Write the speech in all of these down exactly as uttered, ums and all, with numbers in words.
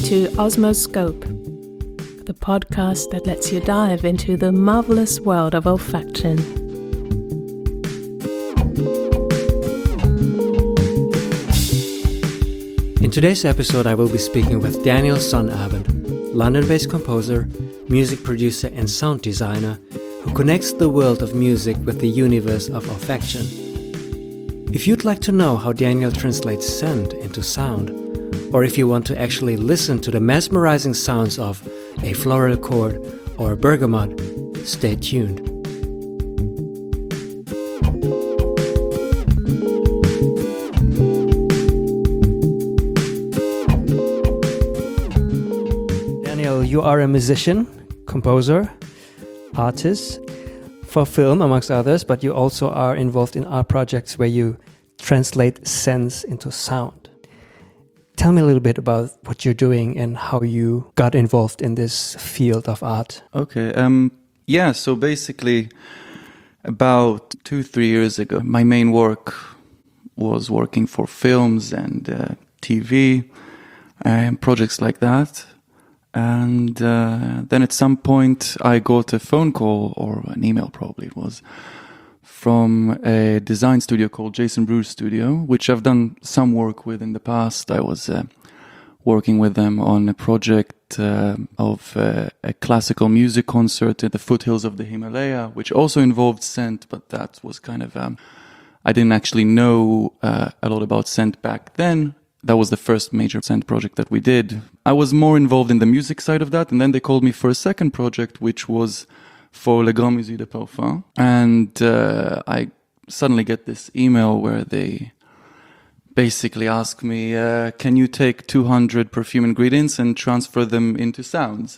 to Osmoscope, the podcast that lets you dive into the marvelous world of olfaction. In today's episode, I will be speaking with Daniel Sonnabend, London-based composer, music producer and sound designer who connects the world of music with the universe of olfaction. If you'd like to know how Daniel translates scent into sound, or if you want to actually listen to the mesmerizing sounds of a floral chord or a bergamot, stay tuned. Daniel, you are a musician, composer, artist for film, amongst others, but you also are involved in art projects where you translate sense into sound. Tell me a little bit about what you're doing and how you got involved in this field of art. Okay, um, yeah, so basically about two, three years ago, my main work was working for films and uh, T V and projects like that. And uh, then at some point I got a phone call, or an email probably it was, from a design studio called Jason Breuer Studio, which I've done some work with in the past. I was uh, working with them on a project uh, of uh, a classical music concert in the foothills of the Himalaya, which also involved scent, but that was kind of... Um, I didn't actually know uh, a lot about scent back then. That was the first major scent project that we did. I was more involved in the music side of that, and then they called me for a second project, which was for Le Grand Musée de Parfum. And uh, I suddenly get this email where they basically ask me, uh, can you take two hundred perfume ingredients and transfer them into sounds?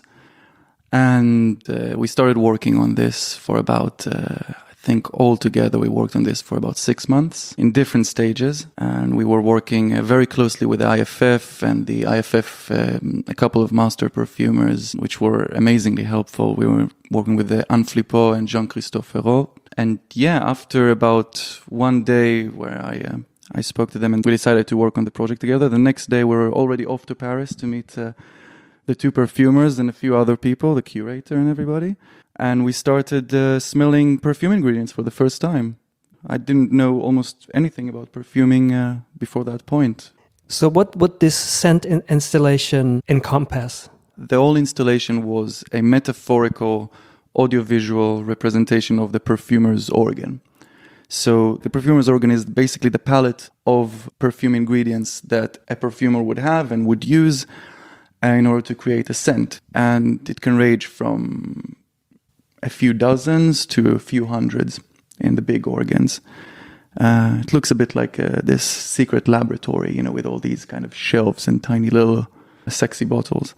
And uh, we started working on this for about, uh, I think altogether we worked on this for about six months in different stages. And we were working uh, very closely with the I F F and the I F F, um, a couple of master perfumers, which were amazingly helpful. We were working with the Anne Flippo and Jean-Christophe Ferraud. And yeah, after about one day where I uh, I spoke to them and we decided to work on the project together, the next day we were already off to Paris to meet uh, the two perfumers and a few other people, the curator and everybody. And we started uh, smelling perfume ingredients for the first time. I didn't know almost anything about perfuming uh, before that point. So what would this scent in- installation encompass? The whole installation was a metaphorical audiovisual representation of the perfumer's organ. So the perfumer's organ is basically the palette of perfume ingredients that a perfumer would have and would use uh, in order to create a scent. And it can range from a few dozens to a few hundreds in the big organs. Uh, it looks a bit like uh, this secret laboratory, you know, with all these kind of shelves and tiny little sexy bottles.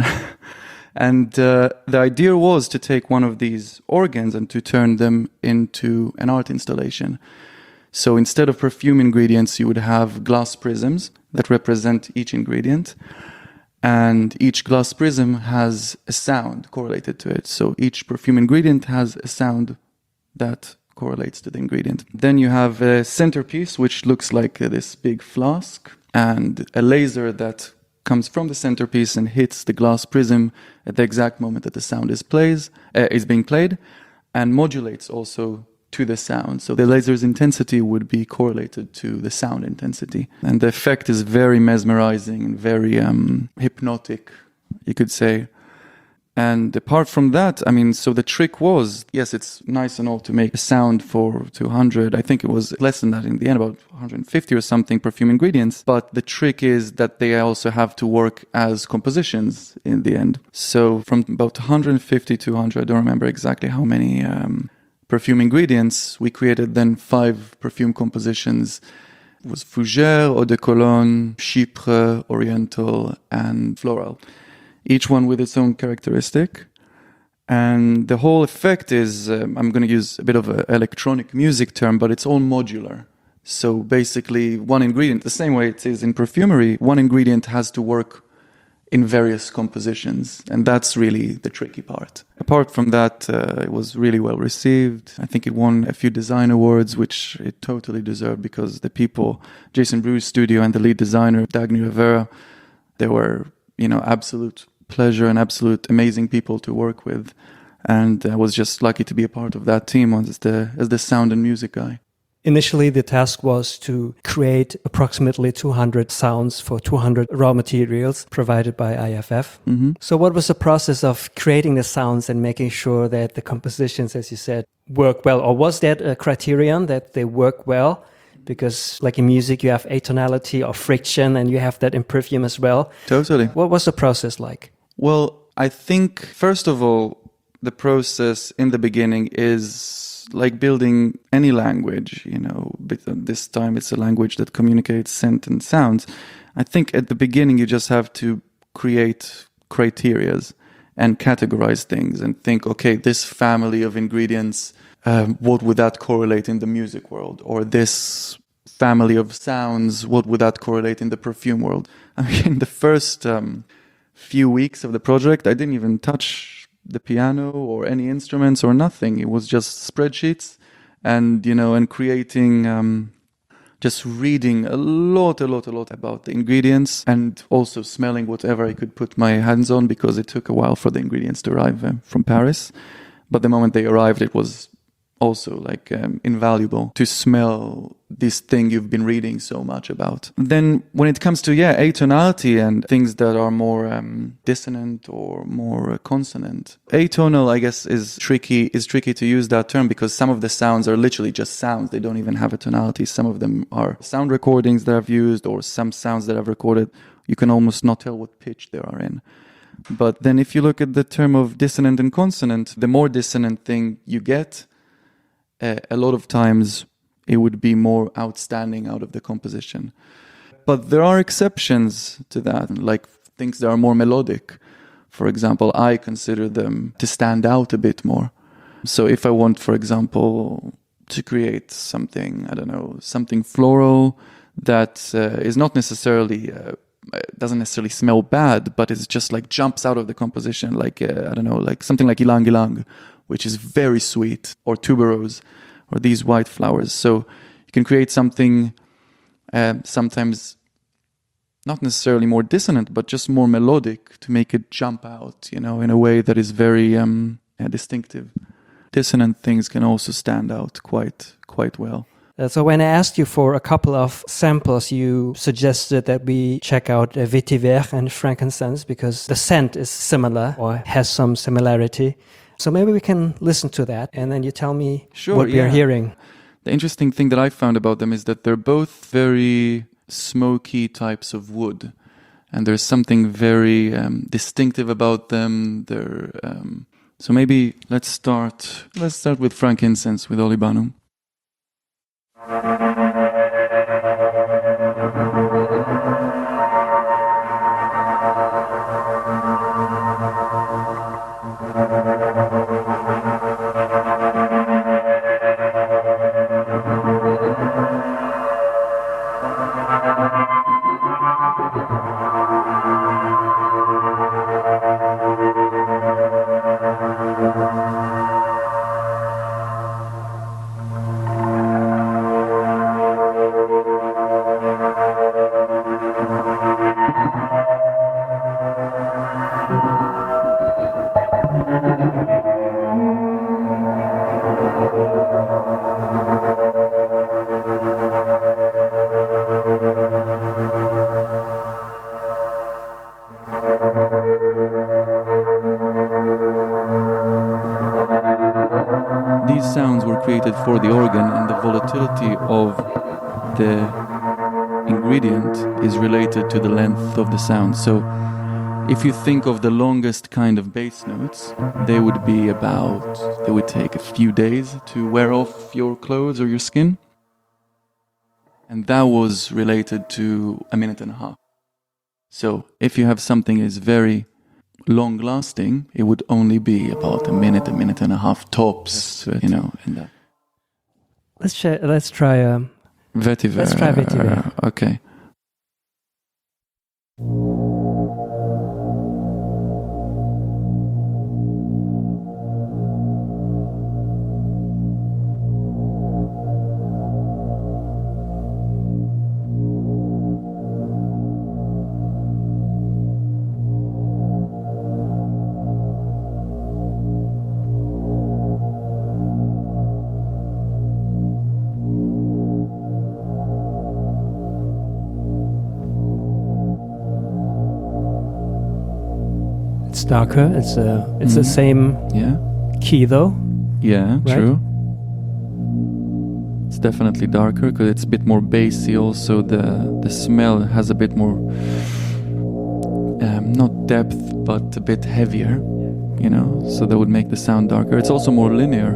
And uh, the idea was to take one of these organs and to turn them into an art installation. So instead of perfume ingredients, you would have glass prisms that represent each ingredient. And each glass prism has a sound correlated to it. So each perfume ingredient has a sound that correlates to the ingredient. Then you have a centerpiece, which looks like this big flask, and a laser that comes from the centerpiece and hits the glass prism at the exact moment that the sound is plays uh, is being played, and modulates also to the sound. So the laser's intensity would be correlated to the sound intensity. And the effect is very mesmerizing and very um, hypnotic, you could say. And apart from that, I mean, so the trick was, yes, it's nice and all to make a sound for two hundred. I think it was less than that in the end, about one hundred fifty or something perfume ingredients. But the trick is that they also have to work as compositions in the end. So from about one hundred fifty to one hundred, I don't remember exactly how many um, perfume ingredients, we created then five perfume compositions. It was Fougère, Eau de Cologne, Chypre, Oriental, and Floral. Each one with its own characteristic. And the whole effect is, um, I'm going to use a bit of an electronic music term, but it's all modular. So basically one ingredient, the same way it is in perfumery, one ingredient has to work in various compositions. And that's really the tricky part. Apart from that, uh, it was really well received. I think it won a few design awards, which it totally deserved because the people, Jason Breuer Studio and the lead designer, Dagny Rivera, they were, you know, absolute pleasure and absolute amazing people to work with. And I was just lucky to be a part of that team as the, as the sound and music guy. Initially, the task was to create approximately two hundred sounds for two hundred raw materials provided by I F F. Mm-hmm. So what was the process of creating the sounds and making sure that the compositions, as you said, work well? Or was that a criterion that they work well? Because like in music, you have atonality or friction, and you have that in perfume as well. Totally. What was the process like? Well, I think, first of all, the process in the beginning is like building any language, you know, but this time it's a language that communicates scent and sounds. I think at the beginning you just have to create criterias and categorize things and think, okay, this family of ingredients, um, what would that correlate in the music world? Or this family of sounds, what would that correlate in the perfume world? I mean, the first um, few weeks of the project, I didn't even touch the piano or any instruments or nothing. It was just spreadsheets and, you know, and creating, um, just reading a lot, a lot, a lot about the ingredients and also smelling whatever I could put my hands on, because it took a while for the ingredients to arrive uh, from Paris. But the moment they arrived, it was also like um, invaluable to smell this thing you've been reading so much about. Then when it comes to, yeah, atonality and things that are more um, dissonant or more uh, consonant, atonal, I guess, is tricky, is tricky to use that term, because some of the sounds are literally just sounds. They don't even have a tonality. Some of them are sound recordings that I've used, or some sounds that I've recorded. You can almost not tell what pitch they are in. But then if you look at the term of dissonant and consonant, the more dissonant thing you get, Uh, a lot of times it would be more outstanding out of the composition. But there are exceptions to that, like things that are more melodic. For example, I consider them to stand out a bit more. So if I want, for example, to create something, I don't know, something floral that uh, is not necessarily, uh, doesn't necessarily smell bad, but it's just like jumps out of the composition, like, uh, I don't know, like something like Ylang Ylang, which is very sweet, or tuberose, or these white flowers. So you can create something uh, sometimes not necessarily more dissonant, but just more melodic to make it jump out, you know, in a way that is very um, uh, distinctive. Dissonant things can also stand out quite, quite well. Uh, so when I asked you for a couple of samples, you suggested that we check out uh, Vetiver and Frankincense, because the scent is similar or has some similarity. So maybe we can listen to that, and then you tell me sure, what we yeah. are hearing. The interesting thing that I found about them is that they're both very smoky types of wood, and there's something very um, distinctive about them. They're um, so maybe let's start. Let's start with Frankincense with Olibanum. These sounds were created for the organ, and the volatility of the ingredient is related to the length of the sound. So if you think of the longest kind of bass notes, they would be about, they would take a few days to wear off your clothes or your skin. And that was related to a minute and a half. So if you have something that is very long lasting, it would only be about a minute, a minute and a half tops, you know. And that. Let's try, let's try um, Vetiver. Let's try Vetiver. Uh, okay. It's darker. It's uh, it's Mm. the same Yeah. key though. Yeah, Right? true. It's definitely darker because it's a bit more bassy. Also, the the smell has a bit more, um, not depth, but a bit heavier. You know, so that would make the sound darker. It's also more linear.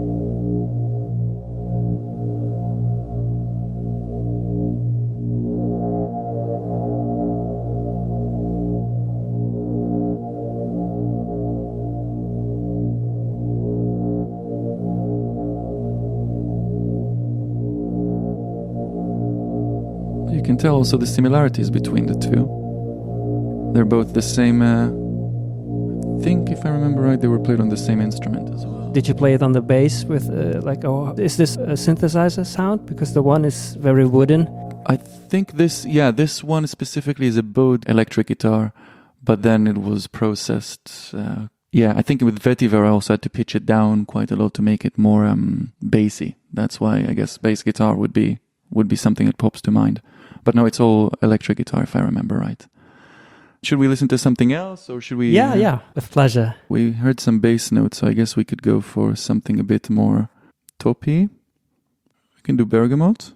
You can tell also the similarities between the two. They're both the same. Uh, I think, if I remember right, they were played on the same instrument as well. Did you play it on the bass with uh, like? Oh, is this a synthesizer sound? Because the one is very wooden. I think this, yeah, this one specifically is a Bode electric guitar, but then it was processed. Uh, yeah, I think with Vetiver I also had to pitch it down quite a lot to make it more um, bassy. That's why I guess bass guitar would be would be something that pops to mind. But no, it's all electric guitar if I remember right. Should we listen to something else, or should we? Yeah, uh, yeah, with pleasure. We heard some bass notes, so I guess we could go for something a bit more toppy. We can do Bergamot.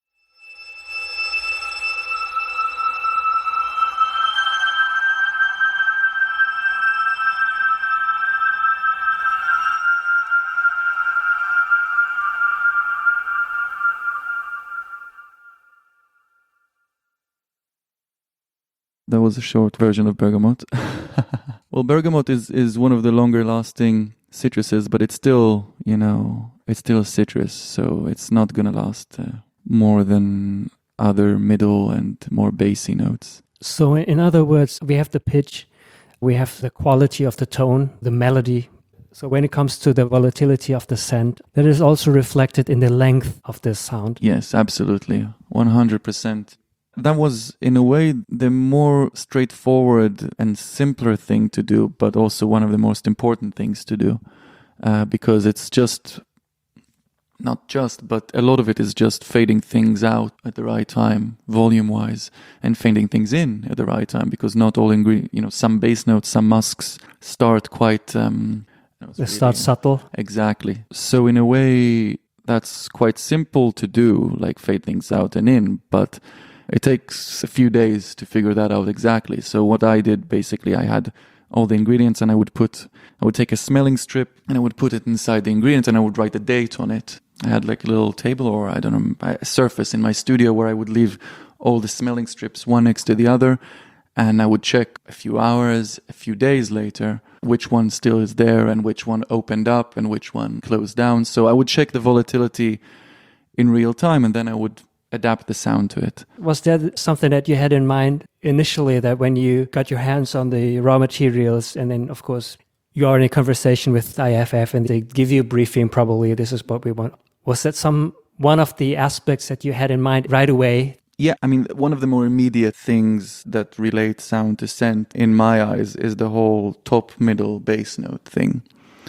That was a short version of Bergamot. Well, Bergamot is, is one of the longer lasting citruses, but it's still, you know, it's still a citrus, so it's not going to last uh, more than other middle and more bassy notes. So in other words, we have the pitch, we have the quality of the tone, the melody. So when it comes to the volatility of the scent, that is also reflected in the length of the sound. Yes, absolutely. one hundred percent. That was, in a way, the more straightforward and simpler thing to do, but also one of the most important things to do, uh, because it's just, not just, but a lot of it is just fading things out at the right time, volume-wise, and fading things in at the right time, because not all ingredients, you know, some bass notes, some musks start quite... Um, you know, They really, start subtle. Exactly. So in a way, that's quite simple to do, like fade things out and in, but... It takes a few days to figure that out exactly. So what I did, basically, I had all the ingredients and I would put, I would take a smelling strip and I would put it inside the ingredients and I would write the date on it. I had like a little table or I don't know, a surface in my studio where I would leave all the smelling strips one next to the other. And I would check a few hours, a few days later, which one still is there and which one opened up and which one closed down. So I would check the volatility in real time and then I would adapt the sound to it. Was that something that you had in mind initially, that when you got your hands on the raw materials and then, of course, you are in a conversation with I F F and they give you a briefing, probably, this is what we want. Was that some one of the aspects that you had in mind right away? Yeah, I mean, one of the more immediate things that relate sound to scent, in my eyes, is the whole top, middle, bass note thing.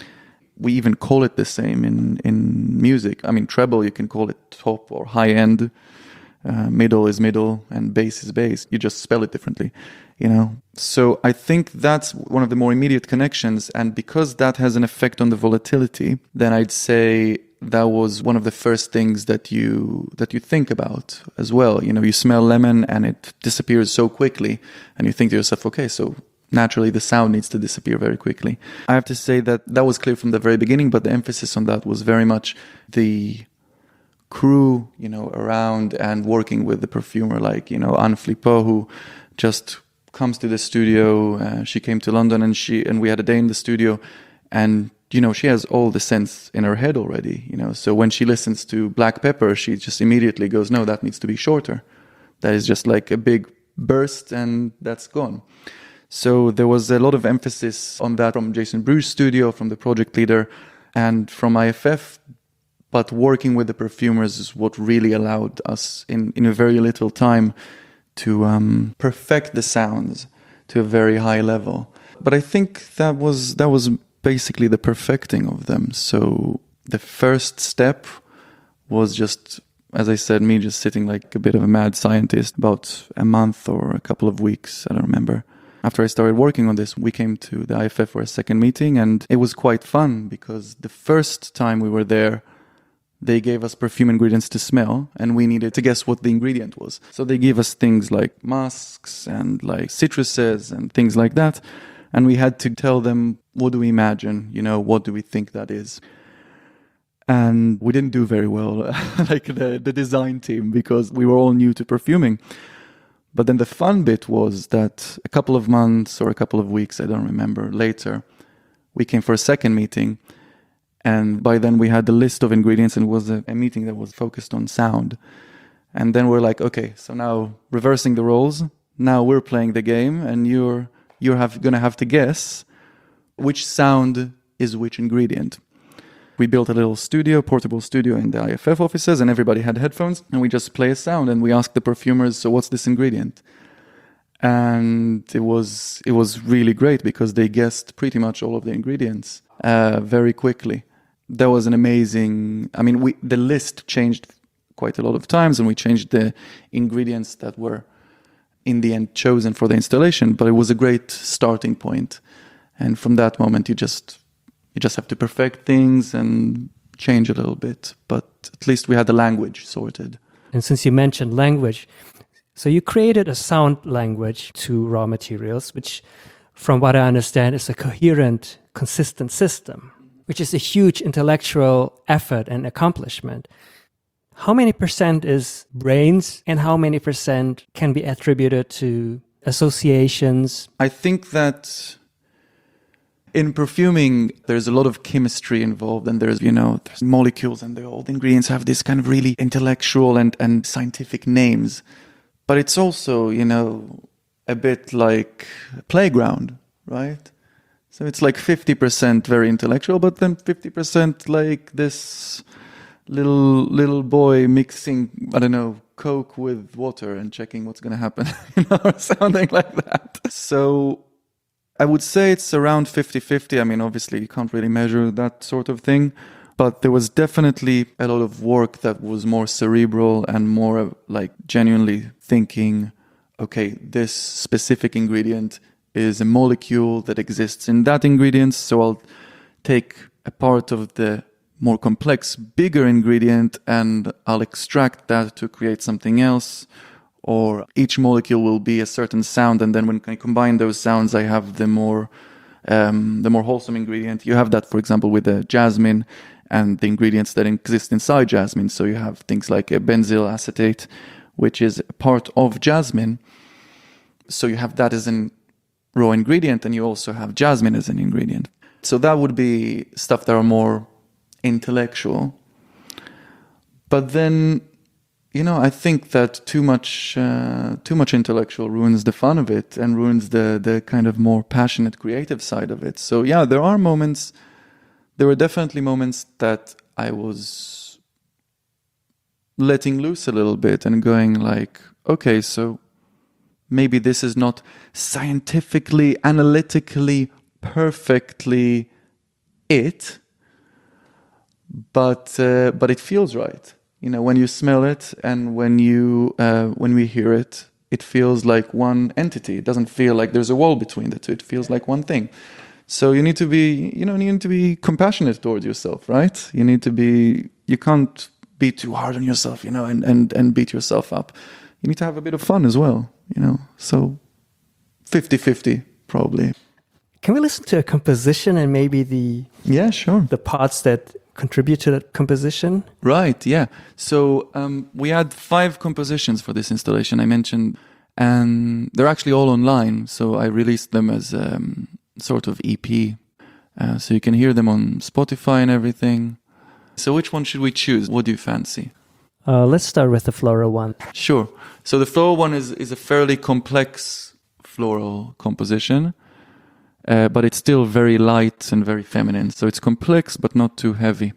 We even call it the same in, in music. I mean, treble, you can call it top or high end. Uh, middle is middle and bass is bass. You just spell it differently, you know. So I think that's one of the more immediate connections. And because that has an effect on the volatility, then I'd say that was one of the first things that you that you think about as well. You know, you smell lemon and it disappears so quickly, and you think to yourself, okay, so naturally the sound needs to disappear very quickly. I have to say that that was clear from the very beginning, but the emphasis on that was very much the crew, you know, around and working with the perfumer, like, you know, Anne Flippo, who just comes to the studio. Uh, she came to London and she and we had a day in the studio, and you know, she has all the scents in her head already, you know. So when she listens to Black Pepper, she just immediately goes, no, that needs to be shorter. That is just like a big burst and that's gone. So there was a lot of emphasis on that from Jason Bruce's studio, from the project leader, and from I F F. But working with the perfumers is what really allowed us in, in a very little time to um, perfect the sounds to a very high level. But I think that was that was basically the perfecting of them. So the first step was just, as I said, me just sitting like a bit of a mad scientist, about a month or a couple of weeks, I don't remember, After I started working on this, we came to the I F F for a second meeting, and it was quite fun because the first time we were there, they gave us perfume ingredients to smell, and we needed to guess what the ingredient was. So they gave us things like musks and like citruses and things like that. And we had to tell them, what do we imagine? You know, what do we think that is? And we didn't do very well, like the, the design team, because we were all new to perfuming. But then the fun bit was that a couple of months or a couple of weeks, I don't remember, later, we came for a second meeting. And by then we had the list of ingredients, and it was a, a meeting that was focused on sound. And then we're like, okay, so now reversing the roles. Now we're playing the game, and you're you're have, gonna have to guess which sound is which ingredient. We built a little studio, portable studio in the I F F offices, and everybody had headphones, and we just play a sound, and we asked the perfumers, so what's this ingredient? And it was it was really great because they guessed pretty much all of the ingredients uh, very quickly. That was an amazing, I mean, we the list changed quite a lot of times, and we changed the ingredients that were in the end chosen for the installation, but it was a great starting point. And from that moment, you just you just have to perfect things and change a little bit. But at least we had the language sorted. And since you mentioned language, so you created a sound language to raw materials, which, from what I understand, is a coherent, consistent system, which is a huge intellectual effort and accomplishment. How many percent is brains, and how many percent can be attributed to associations? I think that in perfuming, there's a lot of chemistry involved, and there's, you know, there's molecules, and all the ingredients have this kind of really intellectual and, and scientific names. But it's also, you know, a bit like a playground, right? So it's like fifty percent very intellectual, but then fifty percent like this little little boy mixing, I don't know, Coke with water and checking what's going to happen, you know, or something like that. So I would say it's around fifty-fifty. I mean, obviously you can't really measure that sort of thing, but there was definitely a lot of work that was more cerebral and more like genuinely thinking, okay, this specific ingredient is a molecule that exists in that ingredient, so I'll take a part of the more complex, bigger ingredient and I'll extract that to create something else. Or each molecule will be a certain sound, and then when I combine those sounds, I have the more um, the more wholesome ingredient. You have that, for example, with the jasmine and the ingredients that exist inside jasmine. So you have things like a benzyl acetate, which is part of jasmine. So you have that as an raw ingredient, and you also have jasmine as an ingredient. So that would be stuff that are more intellectual. But then, you know, I think that too much uh, too much intellectual ruins the fun of it and ruins the the kind of more passionate creative side of it. So yeah, there are moments, there were definitely moments that I was letting loose a little bit and going like, okay, so maybe this is not scientifically, analytically, perfectly it, but uh, but it feels right. You know, when you smell it and when you uh, when we hear it, it feels like one entity. It doesn't feel like there's a wall between the two. It feels like one thing. So you need to be, you know, you need to be compassionate towards yourself, right? You need to be, you can't be too hard on yourself, you know, and, and, and beat yourself up. You need to have a bit of fun as well, you know. So fifty-fifty probably. Can we listen to a composition and maybe the yeah, sure, the parts that contribute to that composition? Right, yeah. So um, we had five compositions for this installation I mentioned, and they're actually all online. So I released them as um, sort of E P. Uh, so you can hear them on Spotify and everything. So which one should we choose? What do you fancy? Uh, let's start with the floral one. Sure. So the floral one is, is a fairly complex floral composition. Uh, but it's still very light and very feminine. So it's complex, but not too heavy.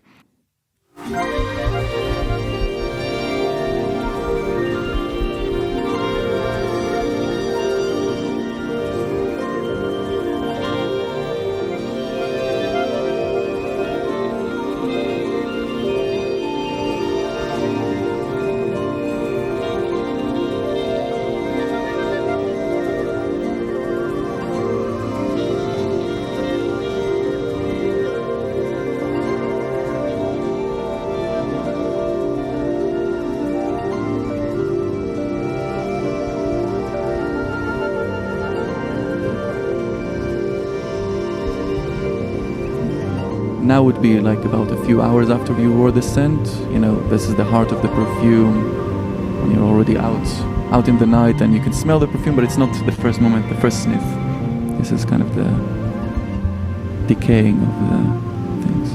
now would be like about a few hours after you wore the scent. You know, this is the heart of the perfume when you're already out out in the night and you can smell the perfume, but it's not the first moment, the first sniff. This is kind of the decaying of the things.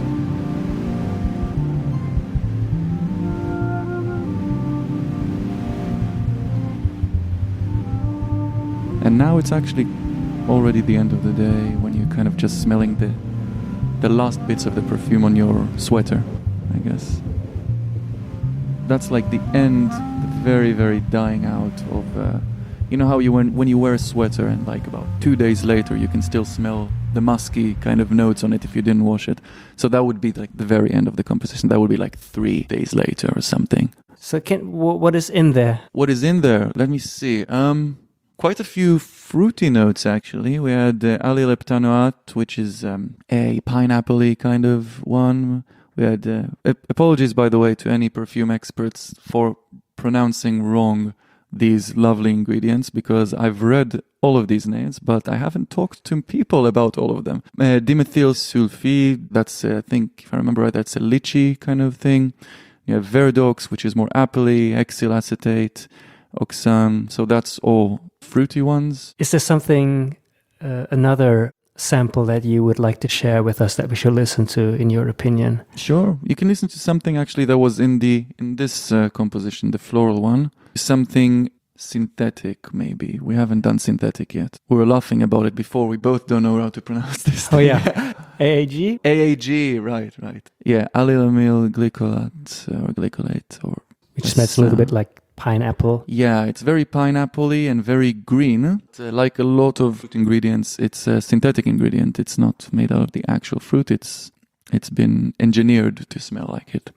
And now it's actually already the end of the day when you're kind of just smelling the the last bits of the perfume on your sweater, I guess. That's like the end, the very, very dying out of, uh, you know how you when, when you wear a sweater and like about two days later you can still smell the musky kind of notes on it if you didn't wash it. So that would be like the very end of the composition. That would be like three days later or something. So can w- what is in there? What is in there? Let me see. Um, quite a few fruity notes actually. We had uh, Ali Leptanoat, which is um, a pineapple-y kind of one. We had uh, ap- apologies, by the way, to any perfume experts for pronouncing wrong these lovely ingredients, because I've read all of these names, but I haven't talked to people about all of them. Uh, dimethyl sulfide, that's, uh, I think, if I remember right, that's a lychee kind of thing. You have Verdox, which is more apple-y, hexyl acetate, oxan, so that's all fruity ones. Is there something, uh, another sample that you would like to share with us that we should listen to, in your opinion? Sure. You can listen to something actually that was in the in this uh, composition, the floral one. Something synthetic, maybe. We haven't done synthetic yet. We were laughing about it before. We both don't know how to pronounce this Oh, thing. yeah. A A G? A A G, right, right. Yeah, allylamyl glycolate or glycolate. Or Which smells a little bit like pineapple. Yeah, it's very pineapple-y and very green. Uh, like a lot of fruit ingredients, it's a synthetic ingredient. It's not made out of the actual fruit. It's it's been engineered to smell like it.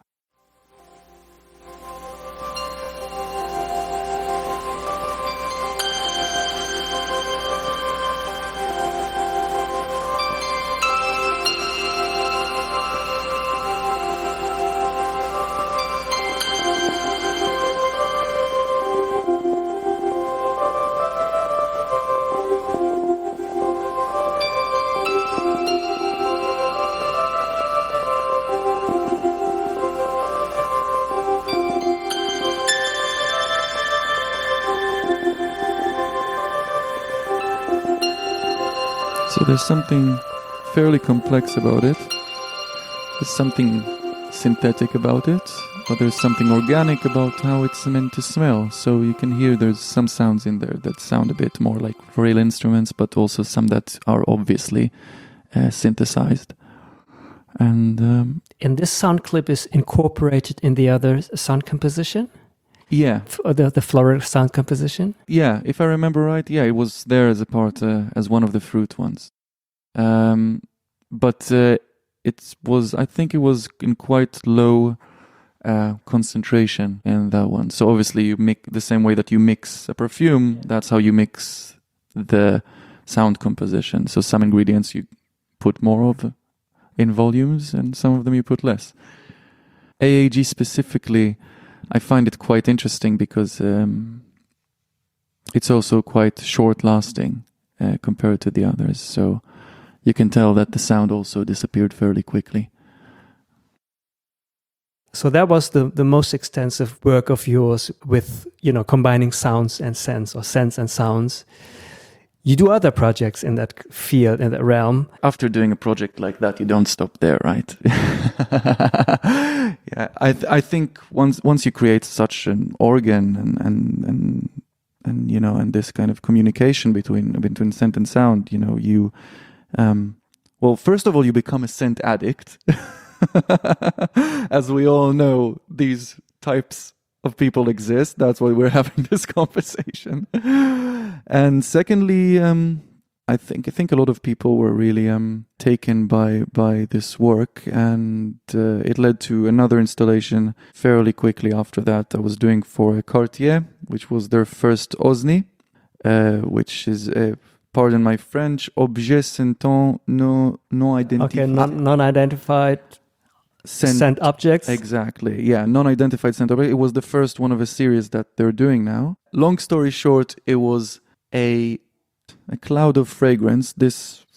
So there's something fairly complex about it. There's something synthetic about it, but there's something organic about how it's meant to smell. So you can hear there's some sounds in there that sound a bit more like real instruments, but also some that are obviously uh, synthesized. And um, and this sound clip is incorporated in the other sound composition? Yeah. F- the, the floral sound composition? Yeah, if I remember right, yeah, it was there as a part, uh, as one of the fruit ones. Um, but uh, it was, I think it was in quite low uh, concentration in that one. So obviously you make the same way that you mix a perfume, that's how you mix the sound composition. So some ingredients you put more of in volumes and some of them you put less. A A G specifically, I find it quite interesting because um, it's also quite short-lasting uh, compared to the others. So you can tell that the sound also disappeared fairly quickly. So that was the, the most extensive work of yours with, you know, combining sounds and scents, or scents and sounds. You do other projects in that field, in that realm. After doing a project like that, you don't stop there, right? yeah, I th- I think once once you create such an organ and, and and and you know and this kind of communication between between scent and sound, you know, you um, well, first of all, you become a scent addict, as we all know. These types of people exist. That's why we're having this conversation. And secondly, um, I think I think a lot of people were really um, taken by by this work, and uh, it led to another installation fairly quickly after that. I was doing for Cartier, which was their first OSNI, uh, which is a, pardon my French, objet sentant non non identifié. Okay, non non-identified. Scent, scent objects. Exactly. Yeah, non-identified scent object. It was the first one of a series that they're doing now. Long story short, it was a a cloud of fragrance. This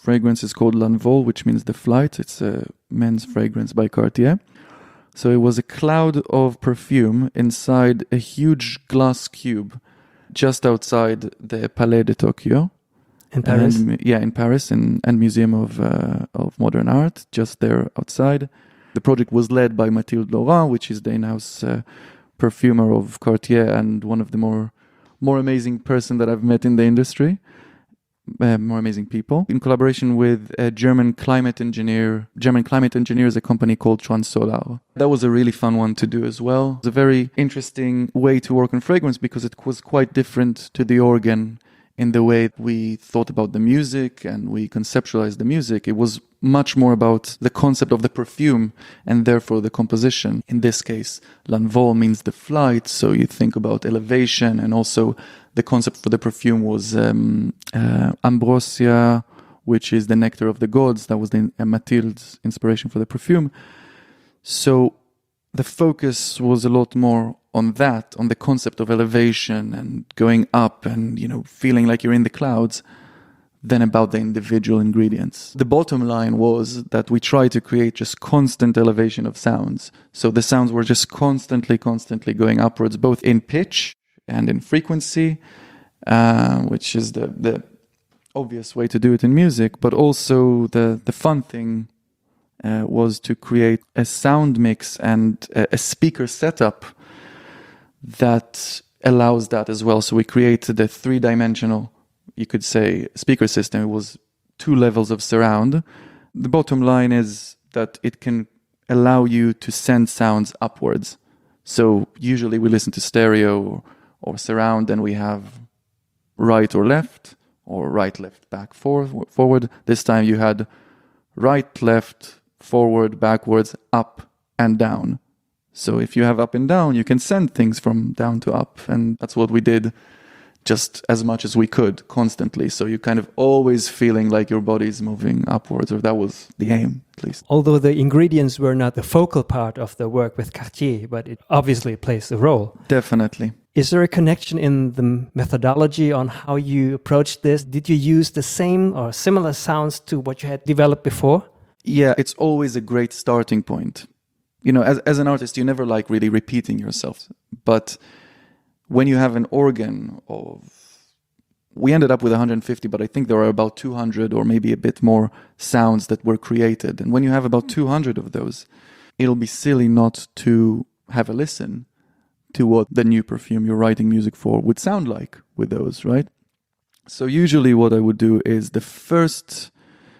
fragrance is called L'Envol, which means the flight. It's a men's fragrance by Cartier. So it was a cloud of perfume inside a huge glass cube just outside the Palais de Tokyo. In Paris? And, yeah, in Paris, in, and Museum of uh, of Modern Art, just there outside. The project was led by Mathilde Laurent, which is the in-house uh, perfumer of Cartier and one of the more more amazing person that I've met in the industry. Uh, more amazing people, in collaboration with a German climate engineer. German climate engineer is a company called Transolar. That was a really fun one to do as well. It's a very interesting way to work on fragrance because it was quite different to the organ in the way we thought about the music and we conceptualized the music. It was much more about the concept of the perfume and therefore the composition. In this case, L'Envol means the flight, so you think about elevation, and also the concept for the perfume was um, uh, ambrosia, which is the nectar of the gods. That was the, uh, Mathilde's inspiration for the perfume. So the focus was a lot more on that, on the concept of elevation and going up and, you know, feeling like you're in the clouds, than about the individual ingredients. The bottom line was that we tried to create just constant elevation of sounds. So the sounds were just constantly, constantly going upwards, both in pitch and in frequency, uh, which is the, the obvious way to do it in music. But also the, the fun thing uh, was to create a sound mix and a, a speaker setup that allows that as well. So we created a three-dimensional, you could say, speaker system. It was two levels of surround. The bottom line is that it can allow you to send sounds upwards. So usually we listen to stereo or, or surround, and we have right or left, or right, left, back, forward, forward. This time you had right, left, forward, backwards, up, and down. So if you have up and down, you can send things from down to up. And that's what we did, just as much as we could, constantly. So you're kind of always feeling like your body is moving upwards, or that was the aim, at least. Although the ingredients were not the focal part of the work with Cartier, but it obviously plays a role. Definitely. Is there a connection in the methodology on how you approached this? Did you use the same or similar sounds to what you had developed before? Yeah, it's always a great starting point. You know, as as an artist, you never like really repeating yourself. But when you have an organ of, we ended up with one hundred fifty, but I think there are about two hundred or maybe a bit more sounds that were created. And when you have about two hundred of those, it'll be silly not to have a listen to what the new perfume you're writing music for would sound like with those, right? So usually what I would do is the first,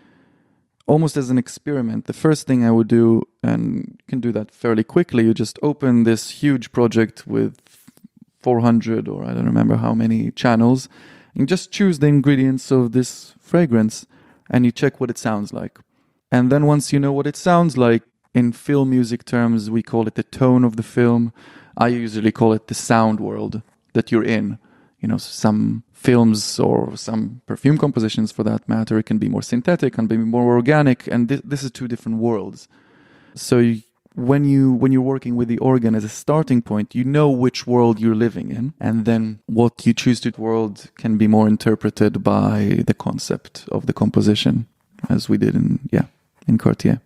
almost as an experiment, the first thing I would do, and you can do that fairly quickly, you just open this huge project with four hundred or I don't remember how many channels, and just choose the ingredients of this fragrance and you check what it sounds like. And then once you know what it sounds like, in film music terms, we call it the tone of the film. I usually call it the sound world that you're in. You know, some films or some perfume compositions for that matter, it can be more synthetic, can be more organic, and this, this is two different worlds. So you, when you when you're working with the organ as a starting point, you know which world you're living in, and then what you choose to world can be more interpreted by the concept of the composition, as we did in yeah in Cartier.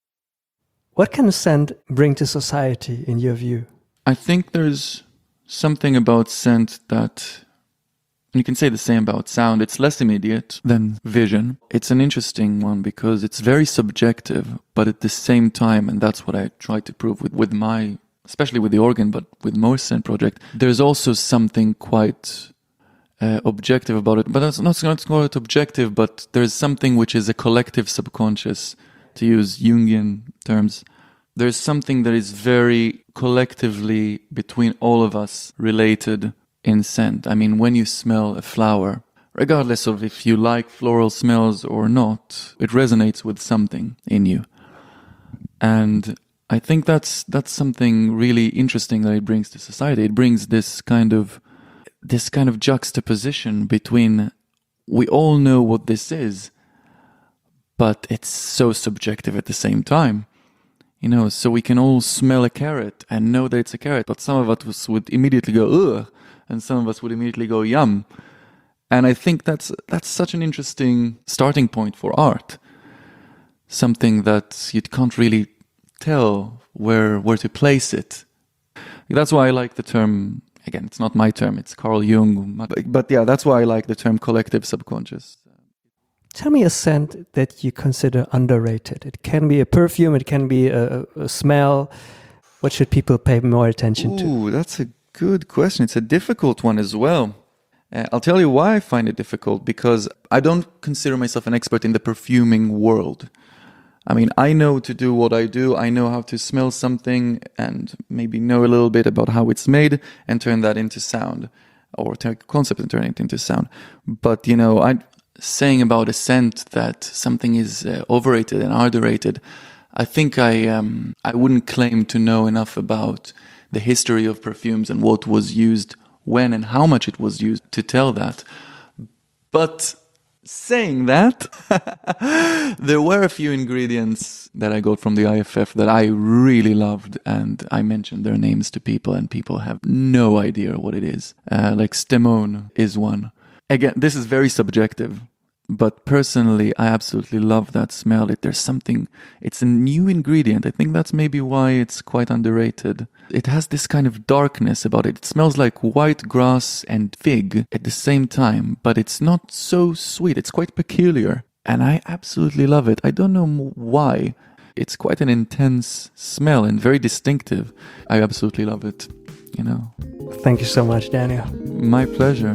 What can a scent bring to society, in your view? I think there's something about scent that, you can say the same about sound. It's less immediate than vision. It's an interesting one because it's very subjective, but at the same time, and that's what I try to prove with, with my, especially with the organ, but with most scent project, there's also something quite uh, objective about it. But that's not, not quite objective, but there's something which is a collective subconscious, to use Jungian terms. There's something that is very collectively between all of us related in scent. I mean, when you smell a flower, regardless of if you like floral smells or not, it resonates with something in you. And I think that's that's something really interesting that it brings to society. It brings this kind of this kind of juxtaposition between, we all know what this is, but it's so subjective at the same time. You know, so we can all smell a carrot and know that it's a carrot, but some of us would immediately go, ugh, and some of us would immediately go, yum. And I think that's that's such an interesting starting point for art. Something that you can't really tell where where to place it. That's why I like the term, again, it's not my term, it's Carl Jung. But, but yeah, that's why I like the term collective subconscious. Tell me a scent that you consider underrated. It can be a perfume, it can be a, a smell. What should people pay more attention to? Ooh, that's a good question. It's a difficult one as well. Uh, I'll tell you why I find it difficult, because I don't consider myself an expert in the perfuming world. I mean, I know to do what I do. I know how to smell something and maybe know a little bit about how it's made and turn that into sound, or take a concept and turn it into sound. But, you know, I saying about a scent that something is uh, overrated and underrated, I think I um, I wouldn't claim to know enough about the history of perfumes and what was used when and how much it was used to tell that. But saying that, there were a few ingredients that I got from the I F F that I really loved, and I mentioned their names to people and people have no idea what it is. Uh, like Stemone is one. Again, this is very subjective, but personally, I absolutely love that smell. It, there's something, it's a new ingredient. I think that's maybe why it's quite underrated. It has this kind of darkness about it. It smells like white grass and fig at the same time, but it's not so sweet. It's quite peculiar, and I absolutely love it. I don't know why. It's quite an intense smell and very distinctive. I absolutely love it, you know. Thank you so much, Daniel. My pleasure.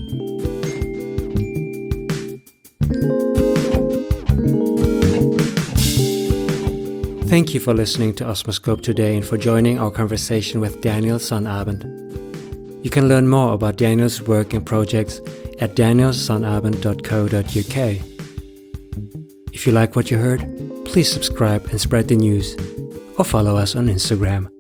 Thank you for listening to Osmoscope today and for joining our conversation with Daniel Sonnabend. You can learn more about Daniel's work and projects at daniel sonnabend dot co dot u k. If you like what you heard, please subscribe and spread the news, or follow us on Instagram.